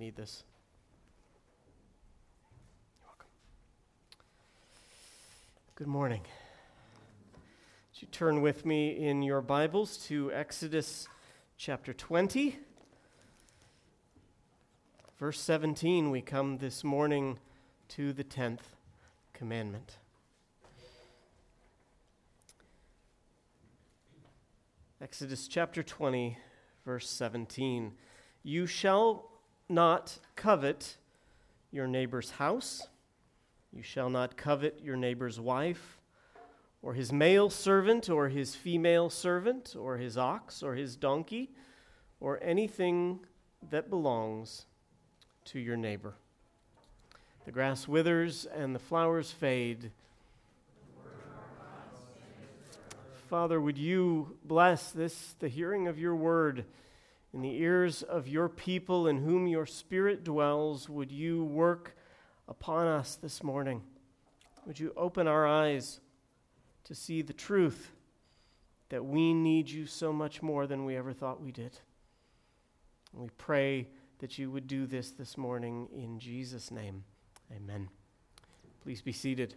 need this. You're welcome. Good morning. Would you turn with me in your Bibles to Exodus chapter 20? Verse 17, we come this morning to the 10th commandment. Exodus chapter 20, verse 17. You shall not covet your neighbor's house. You shall not covet your neighbor's wife, or his male servant, or his female servant, or his ox, or his donkey, or anything that belongs to your neighbor. The grass withers and the flowers fade. Father, would you bless this, the hearing of your word, in the ears of your people in whom your Spirit dwells? Would you work upon us this morning? Would you open our eyes to see the truth that we need you so much more than we ever thought we did? And we pray that you would do this morning in Jesus' name. Amen. Please be seated.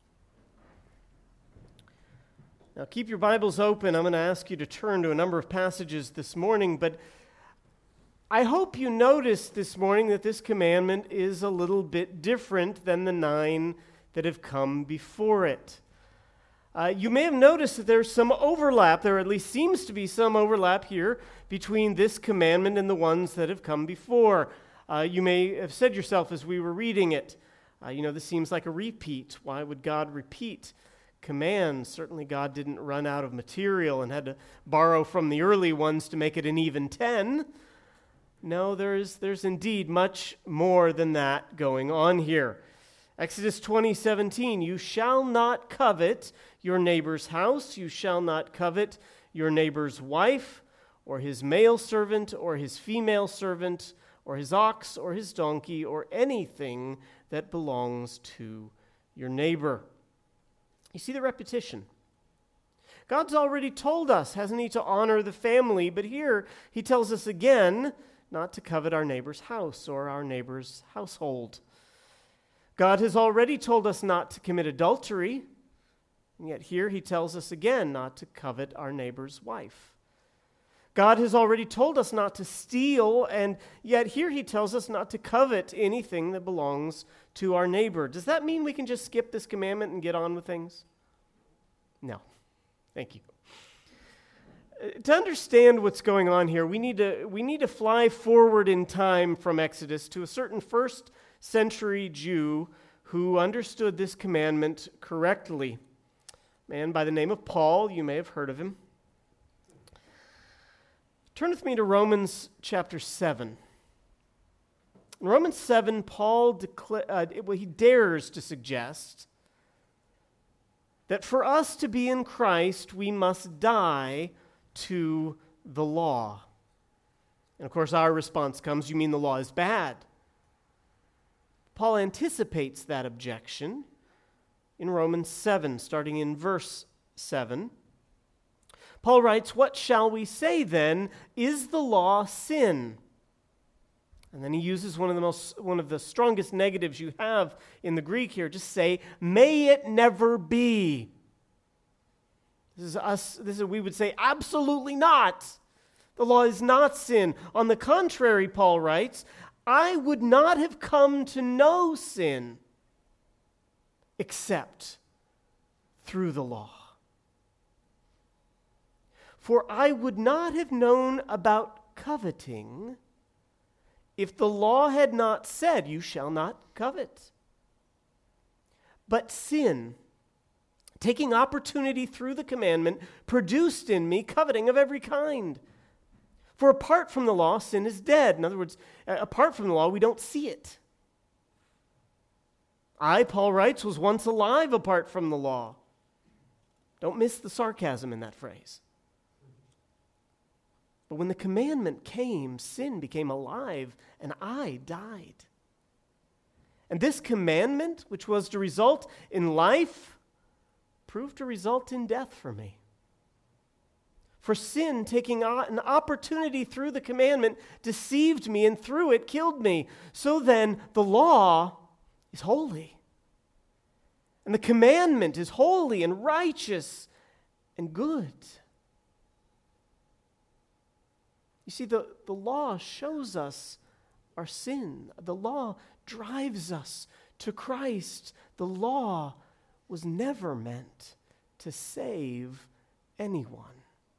Now keep your Bibles open. I'm going to ask you to turn to a number of passages this morning, but I hope you noticed this morning that this commandment is a little bit different than the 9 that have come before it. You may have noticed that there's some overlap, there at least seems to be some overlap here between this commandment and the ones that have come before. You may have said yourself as we were reading it, this seems like a repeat. Why would God repeat commands? Certainly God didn't run out of material and had to borrow from the early ones to make it an even 10. No, there's indeed much more than that going on here. Exodus 20:17, you shall not covet your neighbor's house, you shall not covet your neighbor's wife, or his male servant, or his female servant, or his ox, or his donkey, or anything that belongs to your neighbor. You see the repetition. God's already told us, hasn't he, to honor the family, but here he tells us again not to covet our neighbor's house or our neighbor's household. God has already told us not to commit adultery, and yet here he tells us again not to covet our neighbor's wife. God has already told us not to steal, and yet here he tells us not to covet anything that belongs to our neighbor. Does that mean we can just skip this commandment and get on with things? No. Thank you. To understand what's going on here, we need to fly forward in time from Exodus to a certain first century Jew who understood this commandment correctly. A man by the name of Paul, you may have heard of him. Turn with me to Romans chapter 7. In Romans 7, Paul he dares to suggest that for us to be in Christ, we must die to the law. And of course, our response comes, you mean the law is bad? Paul anticipates that objection in Romans 7, starting in verse 7. Paul writes, what shall we say then? Is the law sin? And then he uses one of the strongest negatives you have in the Greek here. Just say, may it never be. We would say, absolutely not. The law is not sin. On the contrary, Paul writes, I would not have come to know sin except through the law. For I would not have known about coveting if the law had not said, you shall not covet. But sin, taking opportunity through the commandment, produced in me coveting of every kind. For apart from the law, sin is dead. In other words, apart from the law, we don't see it. I, Paul writes, was once alive apart from the law. Don't miss the sarcasm in that phrase. But when the commandment came, sin became alive, and I died. And this commandment, which was to result in life, proved to result in death for me. For sin, taking an opportunity through the commandment, deceived me, and through it killed me. So then, the law is holy. And the commandment is holy and righteous and good. You see, the law shows us our sin. The law drives us to Christ. The law was never meant to save anyone.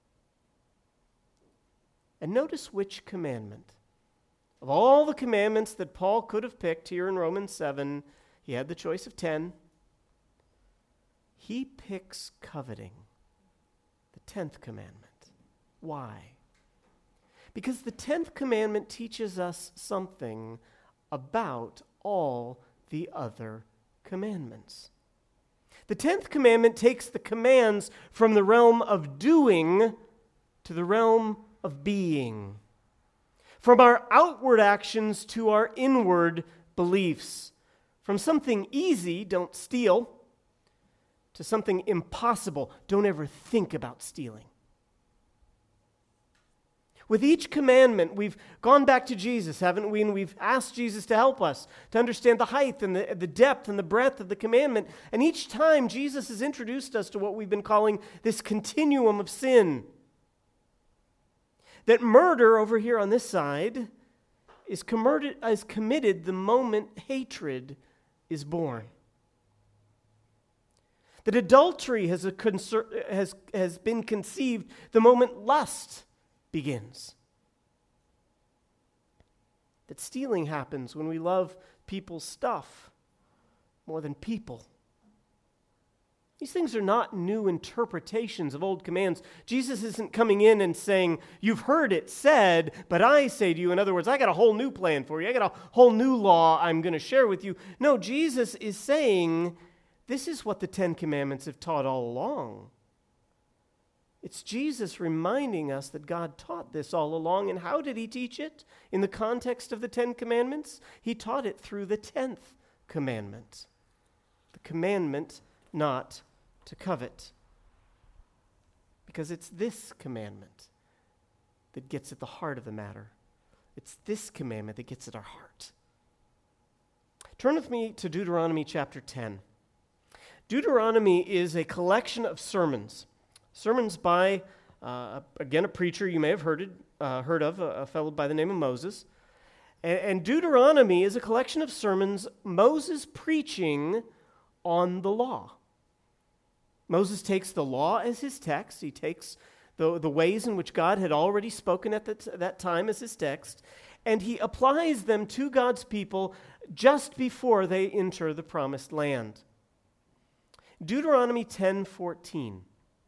And notice which commandment. Of all the commandments that Paul could have picked here in Romans 7, he had the choice of 10. He picks coveting, the 10th commandment. Why? Because the 10th commandment teaches us something about all the other commandments. The 10th commandment takes the commands from the realm of doing to the realm of being. From our outward actions to our inward beliefs. From something easy, don't steal, to something impossible, don't ever think about stealing. With each commandment, we've gone back to Jesus, haven't we? And we've asked Jesus to help us to understand the height and the depth and the breadth of the commandment. And each time, Jesus has introduced us to what we've been calling this continuum of sin. That murder over here on this side is committed the moment hatred is born. That adultery has been conceived the moment lust begins. That stealing happens when we love people's stuff more than people. These things are not new interpretations of old commands. Jesus isn't coming in and saying, you've heard it said, but I say to you, in other words, I got a whole new plan for you. I got a whole new law I'm going to share with you. No, Jesus is saying, this is what the 10 Commandments have taught all along. It's Jesus reminding us that God taught this all along. And how did he teach it? In the context of the 10 Commandments, he taught it through the 10th commandment. The commandment not to covet. Because it's this commandment that gets at the heart of the matter. It's this commandment that gets at our heart. Turn with me to Deuteronomy chapter 10. Deuteronomy is a collection of sermons. Sermons by, again, a preacher you may have heard of, a fellow by the name of Moses. And Deuteronomy is a collection of sermons, Moses preaching on the law. Moses takes the law as his text. He takes the ways in which God had already spoken at that time as his text, and he applies them to God's people just before they enter the promised land. Deuteronomy 10:14.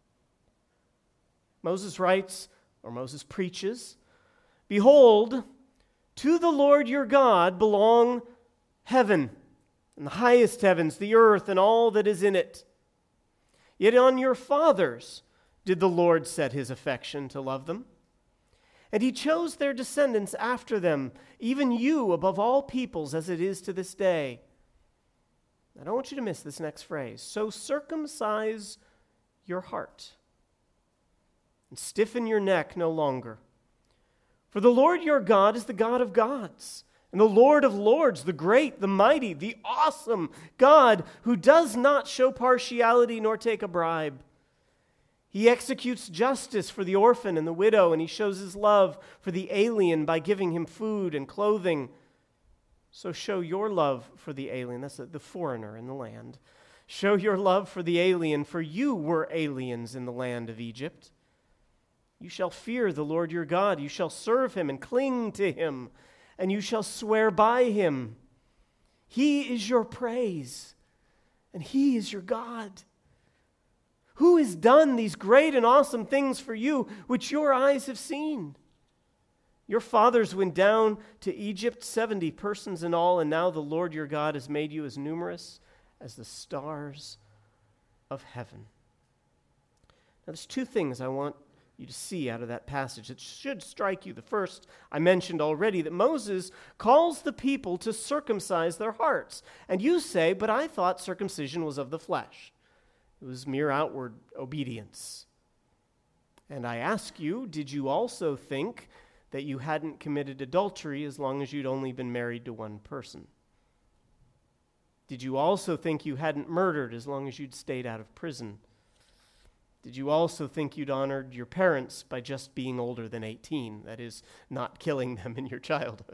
Moses writes, or Moses preaches, "Behold, to the Lord your God belong heaven, and the highest heavens, the earth, and all that is in it. Yet on your fathers did the Lord set his affection to love them. And he chose their descendants after them, even you above all peoples, as it is to this day." I don't want you to miss this next phrase. "So circumcise your heart, and stiffen your neck no longer. For the Lord your God is the God of gods, and the Lord of lords, the great, the mighty, the awesome God, who does not show partiality nor take a bribe. He executes justice for the orphan and the widow, and he shows his love for the alien by giving him food and clothing. So show your love for the alien," that's the foreigner in the land. "Show your love for the alien, for you were aliens in the land of Egypt. You shall fear the Lord your God. You shall serve him and cling to him, and you shall swear by him. He is your praise, and he is your God. Who has done these great and awesome things for you, which your eyes have seen? Your fathers went down to Egypt, 70 persons in all, and now the Lord your God has made you as numerous as the stars of heaven." Now, there's two things I want you to see out of that passage. It should strike you. The first, I mentioned already, that Moses calls the people to circumcise their hearts. And you say, "But I thought circumcision was of the flesh. It was mere outward obedience." And I ask you, did you also think that you hadn't committed adultery as long as you'd only been married to one person? Did you also think you hadn't murdered as long as you'd stayed out of prison? Did you also think you'd honored your parents by just being older than 18? That is, not killing them in your childhood.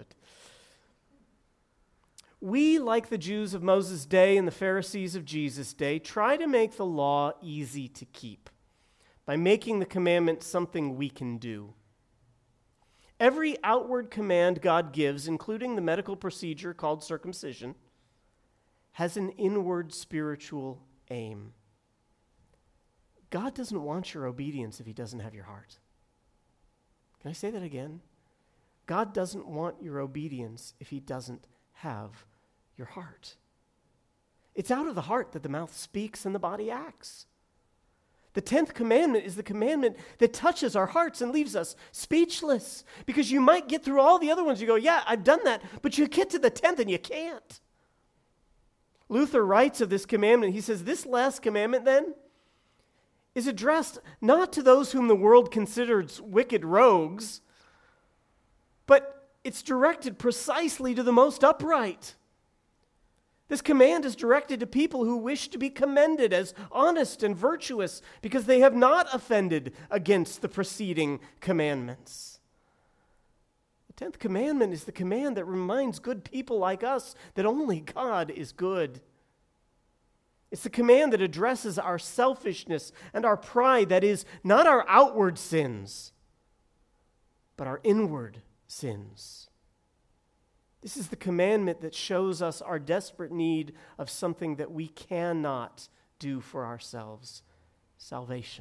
We, like the Jews of Moses' day and the Pharisees of Jesus' day, try to make the law easy to keep by making the commandment something we can do. Every outward command God gives, including the medical procedure called circumcision, has an inward spiritual aim. God doesn't want your obedience if he doesn't have your heart. Can I say that again? God doesn't want your obedience if he doesn't have your heart. It's out of the heart that the mouth speaks and the body acts. The 10th commandment is the commandment that touches our hearts and leaves us speechless. Because you might get through all the other ones. You go, yeah, I've done that. But you get to the 10th and you can't. Luther writes of this commandment. He says, this last commandment then is addressed not to those whom the world considers wicked rogues, but it's directed precisely to the most upright. This command is directed to people who wish to be commended as honest and virtuous because they have not offended against the preceding commandments. The 10th commandment is the command that reminds good people like us that only God is good. It's the command that addresses our selfishness and our pride, that is, not our outward sins, but our inward sins. This is the commandment that shows us our desperate need of something that we cannot do for ourselves, salvation.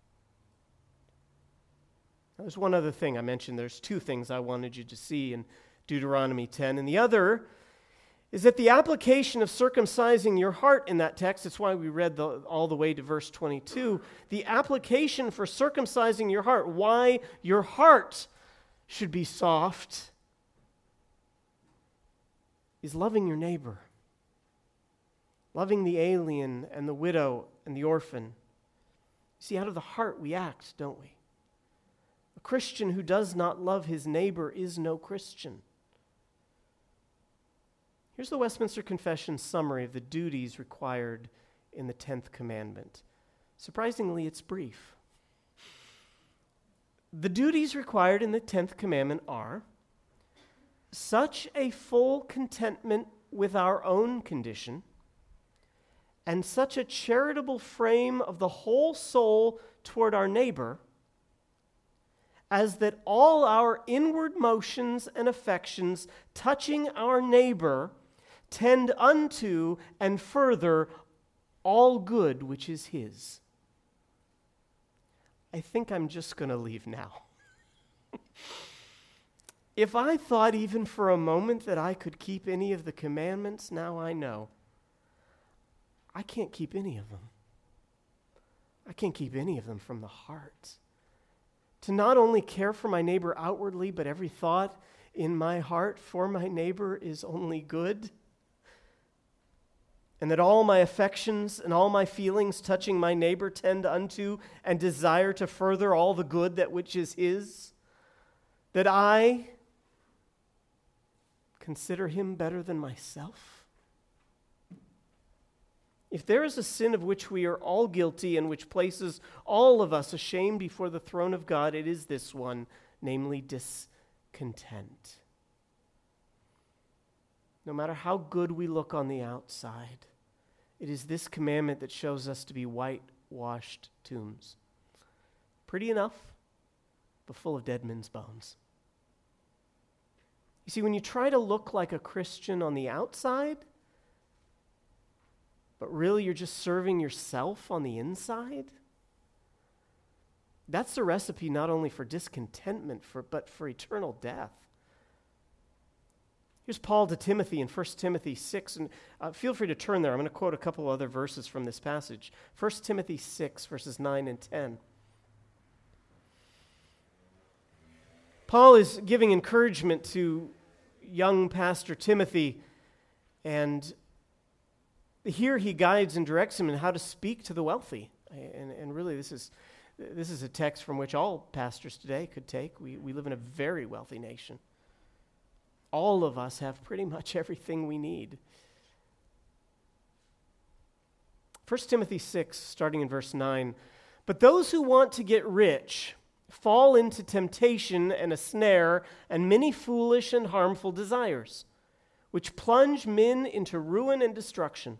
Now, there's one other thing I mentioned. There's two things I wanted you to see in Deuteronomy 10, and the other is that the application of circumcising your heart in that text, that's why we read all the way to verse 22, the application for circumcising your heart, why your heart should be soft, is loving your neighbor, loving the alien and the widow and the orphan. See, out of the heart we act, don't we? A Christian who does not love his neighbor is no Christian. Here's the Westminster Confession summary of the duties required in the 10th commandment. Surprisingly, it's brief. The duties required in the 10th commandment are such a full contentment with our own condition and such a charitable frame of the whole soul toward our neighbor as that all our inward motions and affections touching our neighbor tend unto and further all good which is his. I think I'm just going to leave now. If I thought even for a moment that I could keep any of the commandments, now I know. I can't keep any of them. I can't keep any of them from the heart. To not only care for my neighbor outwardly, but every thought in my heart for my neighbor is only good. And that all my affections and all my feelings touching my neighbor tend unto and desire to further all the good that which is his. That I consider him better than myself. If there is a sin of which we are all guilty and which places all of us ashamed before the throne of God, it is this one, namely discontent. No matter how good we look on the outside, it is this commandment that shows us to be whitewashed tombs. Pretty enough, but full of dead men's bones. You see, when you try to look like a Christian on the outside, but really you're just serving yourself on the inside, that's the recipe not only for discontentment, but for eternal death. Here's Paul to Timothy in 1 Timothy 6, and feel free to turn there. I'm going to quote a couple other verses from this passage. 1 Timothy 6, verses 9 and 10. Paul is giving encouragement to young Pastor Timothy, and here he guides and directs him in how to speak to the wealthy. And really, this This is a text from which all pastors today could take. We live in a very wealthy nation. All of us have pretty much everything we need. 1 Timothy 6, starting in verse 9. But those who want to get rich fall into temptation and a snare and many foolish and harmful desires, which plunge men into ruin and destruction.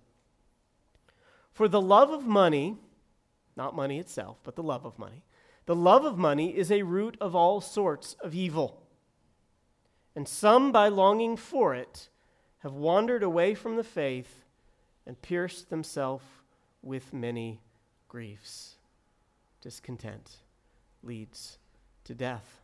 For the love of money, not money itself, but the love of money is a root of all sorts of evil. And some, by longing for it, have wandered away from the faith and pierced themselves with many griefs. Discontent leads to death.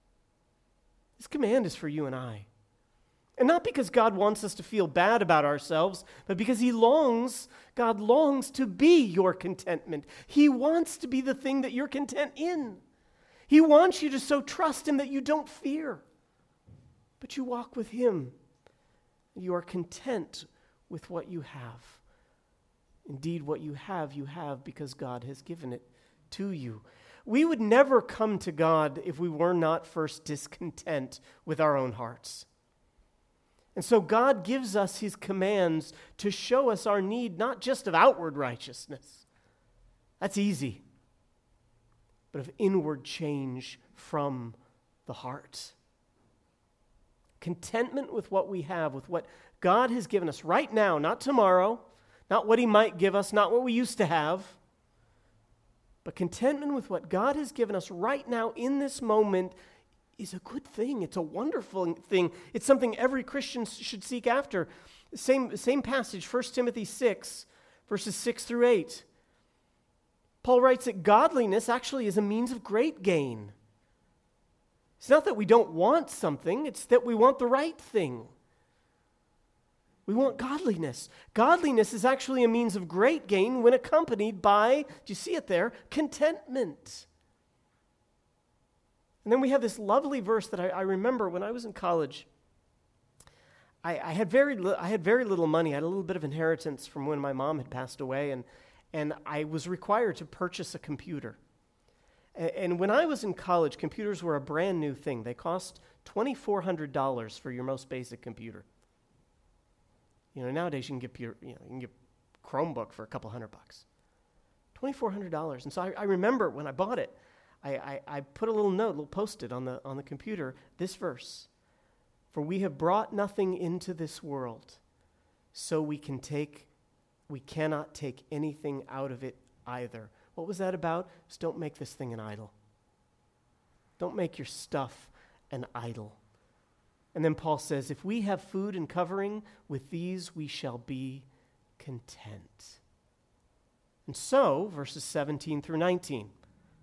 This command is for you and I. And not because God wants us to feel bad about ourselves, but because God longs to be your contentment. He wants to be the thing that you're content in. He wants you to so trust Him that you don't fear, but you walk with Him. You are content with what you have. Indeed, what you have because God has given it to you. We would never come to God if we were not first discontent with our own hearts. And so God gives us His commands to show us our need not just of outward righteousness. That's easy. But of inward change from the heart. Contentment with what we have, with what God has given us right now, not tomorrow, not what He might give us, not what we used to have, but contentment with what God has given us right now in this moment is a good thing. It's a wonderful thing. It's something every Christian should seek after. Same passage, 1 Timothy 6, verses 6 through 8. Paul writes that godliness actually is a means of great gain. It's not that we don't want something, it's that we want the right thing. We want godliness. Godliness is actually a means of great gain when accompanied by, do you see it there? Contentment. And then we have this lovely verse that I remember when I was in college. I had very little money. I had a little bit of inheritance from when my mom had passed away, and I was required to purchase a computer. And when I was in college, computers were a brand new thing. They cost $2,400 for your most basic computer. Nowadays you can get Chromebook for a couple $100. $2,400. And so I remember when I bought it, I put a little post-it on the computer, this verse. For we have brought nothing into this world, so we cannot take anything out of it either. What was that about? It's don't make this thing an idol. Don't make your stuff an idol. And then Paul says, if we have food and covering, with these we shall be content. And so, verses 17 through 19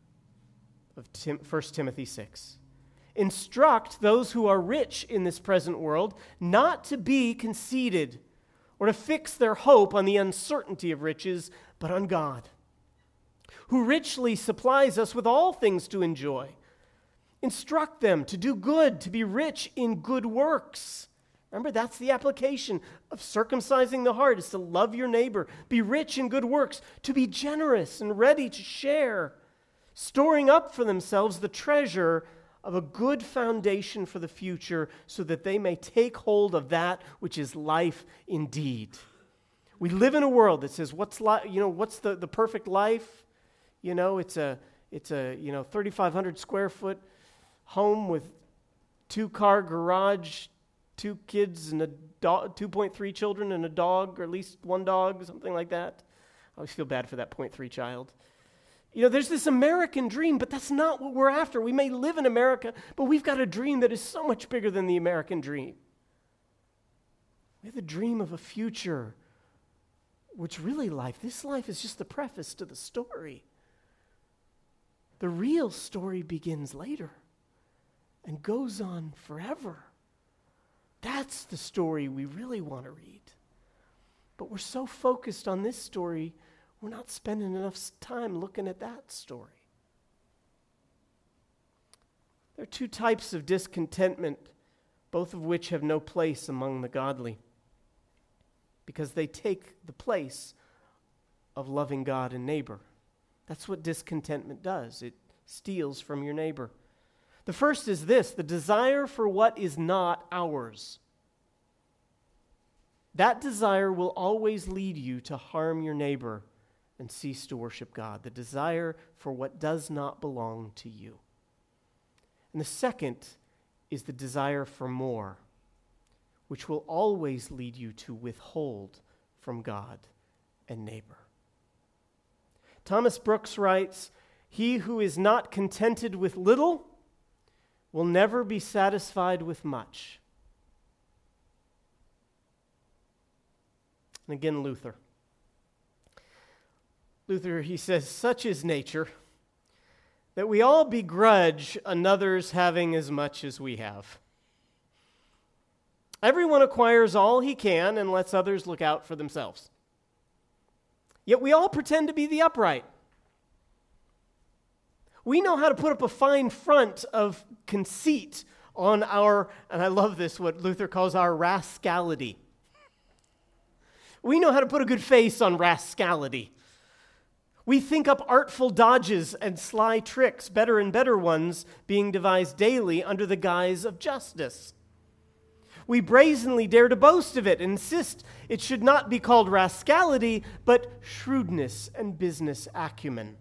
of 1 Timothy 6. Instruct those who are rich in this present world not to be conceited or to fix their hope on the uncertainty of riches, but on God, who richly supplies us with all things to enjoy. Instruct them to do good, to be rich in good works. Remember, that's the application of circumcising the heart, is to love your neighbor, be rich in good works, to be generous and ready to share, storing up for themselves the treasure of a good foundation for the future, so that they may take hold of that which is life indeed. We live in a world that says, what's the perfect life? It's a 3,500 square foot home with 2-car garage, 2 kids and a dog, 2.3 children and a dog, or at least one dog, something like that. I always feel bad for that 0.3 child. There's this American dream, but that's not what we're after. We may live in America, but we've got a dream that is so much bigger than the American dream. We have the dream of a future, which really this life is just the preface to the story. The real story begins later and goes on forever. That's the story we really want to read. But we're so focused on this story, we're not spending enough time looking at that story. There are 2 types of discontentment, both of which have no place among the godly, because they take the place of loving God and neighbor. That's what discontentment does. It steals from your neighbor. The first is this: the desire for what is not ours. That desire will always lead you to harm your neighbor and cease to worship God. The desire for what does not belong to you. And the second is the desire for more, which will always lead you to withhold from God and neighbor. Thomas Brooks writes, "He who is not contented with little will never be satisfied with much." And again, Luther, he says, "Such is nature, that we all begrudge another's having as much as we have. Everyone acquires all he can and lets others look out for themselves. Yet we all pretend to be the upright. We know how to put up a fine front of conceit on our," and I love this, what Luther calls our rascality. We know how to put a good face on rascality. We think up artful dodges and sly tricks, better and better ones being devised daily under the guise of justice. We brazenly dare to boast of it and insist it should not be called rascality, but shrewdness and business acumen.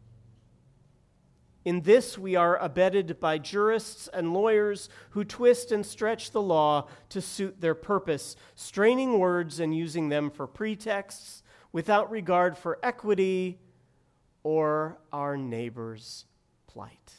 In this we are abetted by jurists and lawyers who twist and stretch the law to suit their purpose, straining words and using them for pretexts without regard for equity or our neighbor's plight.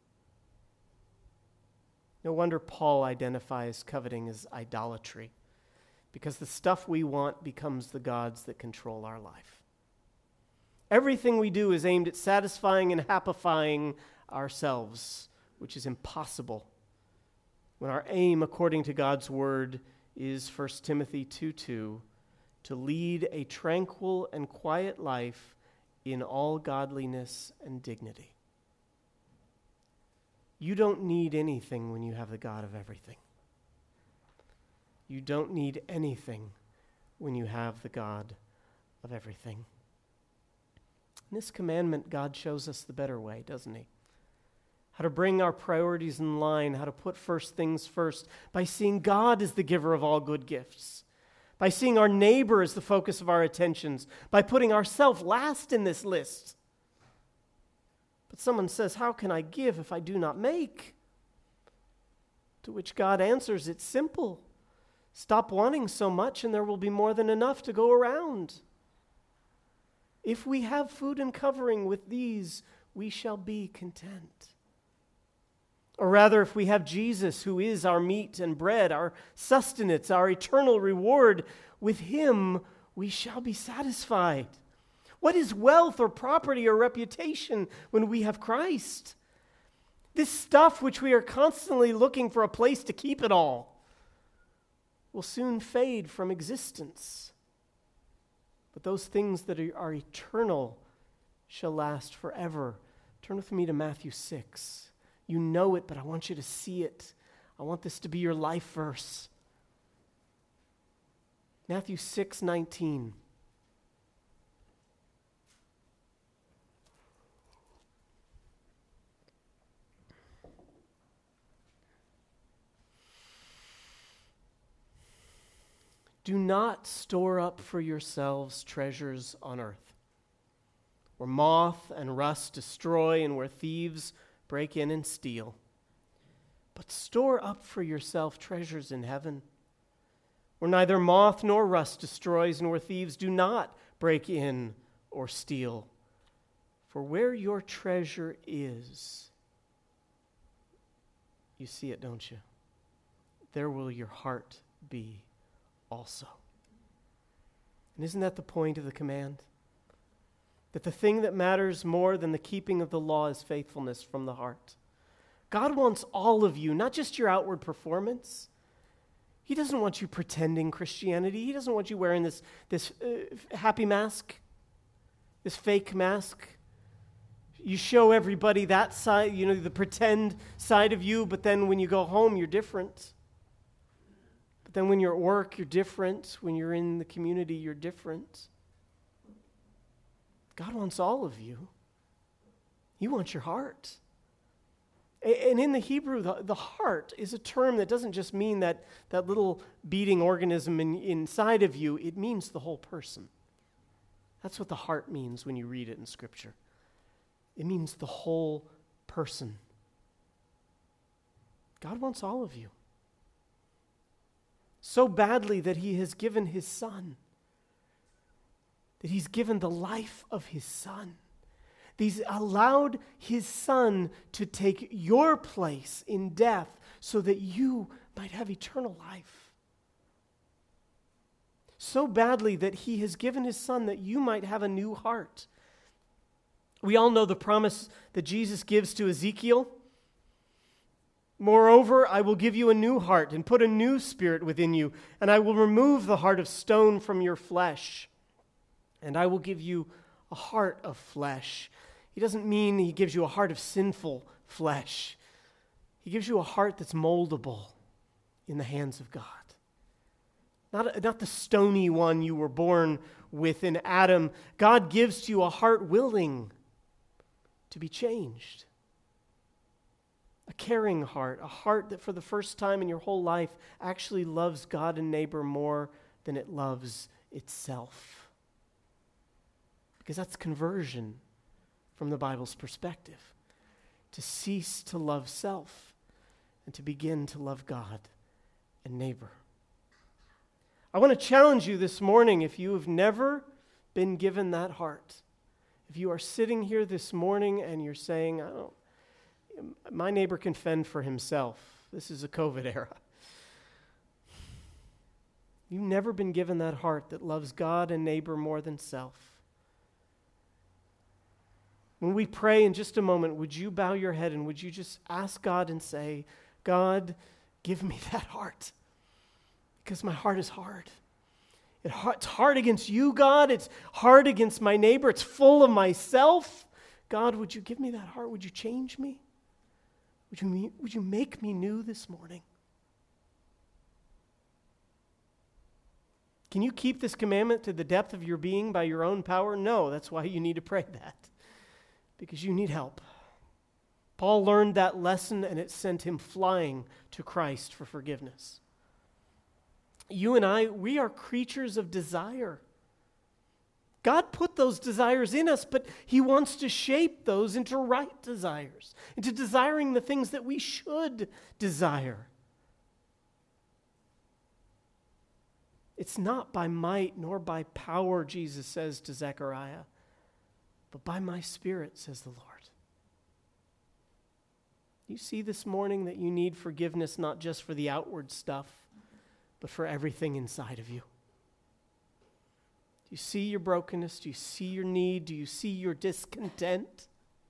No wonder Paul identifies coveting as idolatry, because the stuff we want becomes the gods that control our life. Everything we do is aimed at satisfying and happifying ourselves, which is impossible when our aim, according to God's word, is 1 Timothy 2:2, to lead a tranquil and quiet life in all godliness and dignity. You don't need anything when you have the God of everything. You don't need anything when you have the God of everything. In this commandment, God shows us the better way, doesn't he? How to bring our priorities in line, how to put first things first, by seeing God as the giver of all good gifts, by seeing our neighbor as the focus of our attentions, by putting ourselves last in this list. But someone says, "How can I give if I do not make?" To which God answers, "It's simple. Stop wanting so much and there will be more than enough to go around. If we have food and covering, with these we shall be content." Or rather, if we have Jesus, who is our meat and bread, our sustenance, our eternal reward, with him we shall be satisfied. What is wealth or property or reputation when we have Christ? This stuff which we are constantly looking for a place to keep it all will soon fade from existence. But those things that are eternal shall last forever. Turn with me to Matthew 6. You know it, but I want you to see it. I want this to be your life verse. Matthew 6:19. Do not store up for yourselves treasures on earth, where moth and rust destroy and where thieves break in and steal. But store up for yourself treasures in heaven, where neither moth nor rust destroys and where thieves do not break in or steal. For where your treasure is, you see it, don't you? There will your heart be also. And isn't that the point of the command? That the thing that matters more than the keeping of the law is faithfulness from the heart. God wants all of you, not just your outward performance. He doesn't want you pretending Christianity. He doesn't want you wearing this happy mask, this fake mask. You show everybody that side, the pretend side of you, but then when you go home, you're different. But then when you're at work, you're different. When you're in the community, you're different. God wants all of you. You want your heart. And in the Hebrew, the heart is a term that doesn't just mean that little beating organism inside of you. It means the whole person. That's what the heart means when you read it in Scripture. It means the whole person. God wants all of you. So badly that he has given his Son. That he's given the life of his Son. He's allowed his Son to take your place in death so that you might have eternal life. So badly that he has given his Son that you might have a new heart. We all know the promise that Jesus gives to Ezekiel. Moreover, I will give you a new heart and put a new spirit within you, and I will remove the heart of stone from your flesh, and I will give you a heart of flesh. He doesn't mean he gives you a heart of sinful flesh. He gives you a heart that's moldable in the hands of God. Not the stony one you were born with in Adam. God gives to you a heart willing to be changed. A caring heart, a heart that for the first time in your whole life actually loves God and neighbor more than it loves itself. Because that's conversion from the Bible's perspective. To cease to love self and to begin to love God and neighbor. I want to challenge you this morning, if you have never been given that heart, if you are sitting here this morning and you're saying, my neighbor can fend for himself. This is a COVID era. You've never been given that heart that loves God and neighbor more than self. When we pray in just a moment, would you bow your head and would you just ask God and say, God, give me that heart. Because my heart is hard. It's hard against you, God. It's hard against my neighbor. It's full of myself. God, would you give me that heart? Would you change me? Would you make me new this morning? Can you keep this commandment to the depth of your being by your own power? No, that's why you need to pray that. Because you need help. Paul learned that lesson and it sent him flying to Christ for forgiveness. You and I, we are creatures of desire. God put those desires in us, but he wants to shape those into right desires, into desiring the things that we should desire. It's not by might nor by power, Jesus says to Zechariah, but by my Spirit, says the Lord. You see this morning that you need forgiveness not just for the outward stuff, but for everything inside of you. Do you see your brokenness? Do you see your need? Do you see your discontent?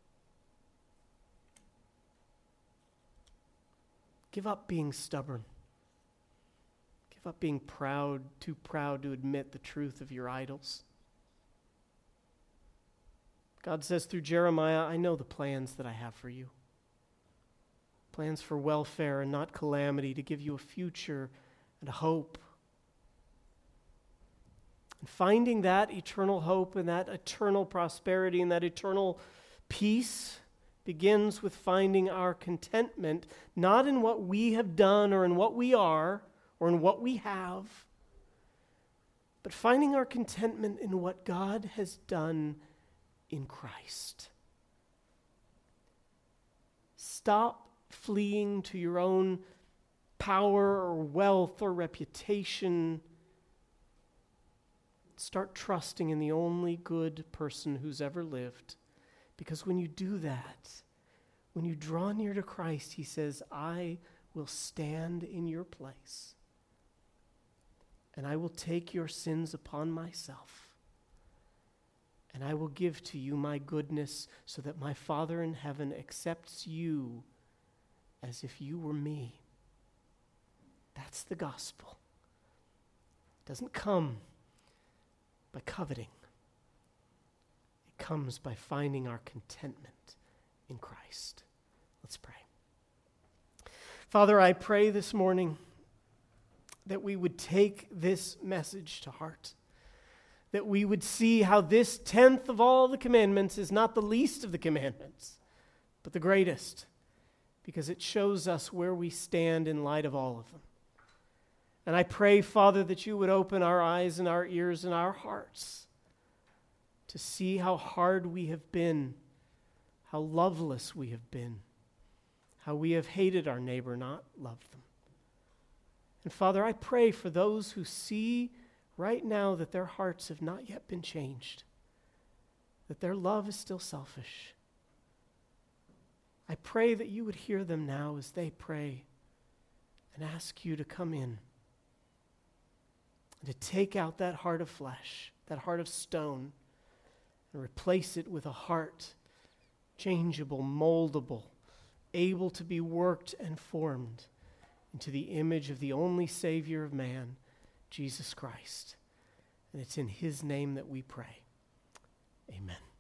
Give up being stubborn. Give up being proud, too proud to admit the truth of your idols. God says through Jeremiah, I know the plans that I have for you. Plans for welfare and not calamity, to give you a future and a hope. And finding that eternal hope and that eternal prosperity and that eternal peace begins with finding our contentment, not in what we have done or in what we are or in what we have, but finding our contentment in what God has done in Christ. Stop fleeing to your own power or wealth or reputation. Start trusting in the only good person who's ever lived. Because when you do that, when you draw near to Christ, he says, I will stand in your place. And I will take your sins upon myself. And I will give to you my goodness so that my Father in heaven accepts you as if you were me. That's the gospel. It doesn't come by coveting. It comes by finding our contentment in Christ. Let's pray. Father, I pray this morning that we would take this message to heart. That we would see how this 10th of all the commandments is not the least of the commandments. but the greatest, because it shows us where we stand in light of all of them. And I pray, Father, that you would open our eyes and our ears and our hearts to see how hard we have been, how loveless we have been, how we have hated our neighbor, not loved them. And Father, I pray for those who see right now that their hearts have not yet been changed, that their love is still selfish. I pray that you would hear them now as they pray and ask you to come in and to take out that heart of flesh, that heart of stone, and replace it with a heart changeable, moldable, able to be worked and formed into the image of the only Savior of man, Jesus Christ. And it's in his name that we pray. Amen.